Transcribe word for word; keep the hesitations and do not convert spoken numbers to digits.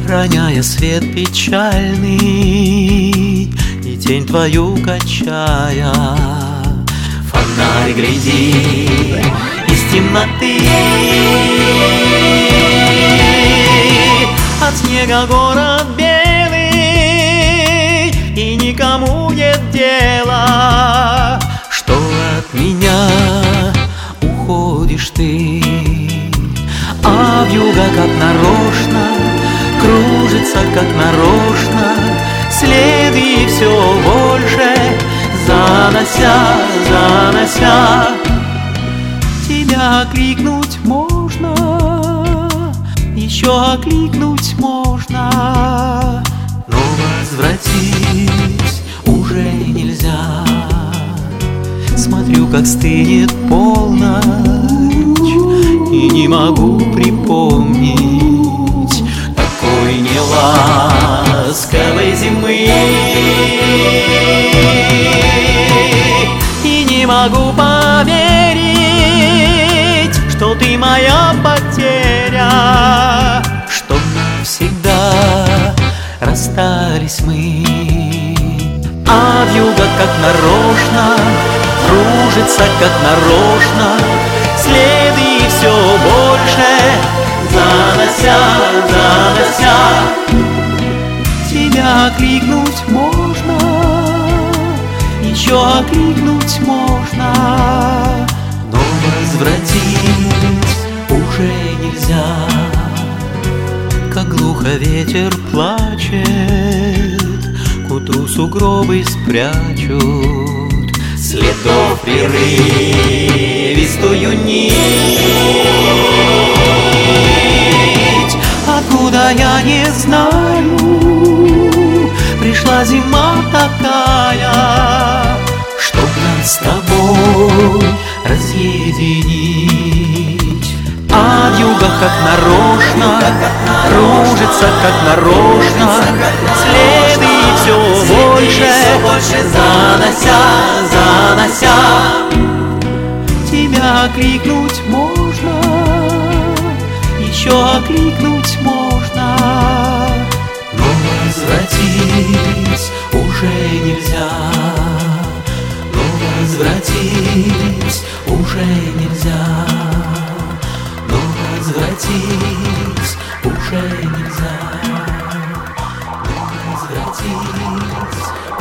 роняя свет печальный и тень твою качая. Фонарь, гляди из темноты, от снега город белый, и никому нет дела, что от меня уходишь ты. А вьюга как нарочно кружится, как нарочно, следы все больше занося, занося. Тебя окликнуть можно, еще окликнуть можно, но возвратить уже нельзя. Смотрю, как стынет полночь, и не могу припомнить такой неласковой зимы. И не могу поверить, что ты моя потеря, что навсегда расстались мы. А вьюга как нарочно кружится, как нарочно, следы все больше занося, занося. Тебя окликнуть можно, еще окликнуть можно, но возвратить уже нельзя. Как глухо ветер плачет, к утру сугробы спрячут следов прерывистую нить. Откуда я не знаю, пришла зима такая, чтоб нас с тобой разъединить. А вьюга как нарочно кружится, как нарочно, следы все больше занося, занося. Тебя окликнуть можно, еще окликнуть можно, но возвратить уже нельзя, но возвратить уже нельзя, но возвратить уже нельзя, но возвратить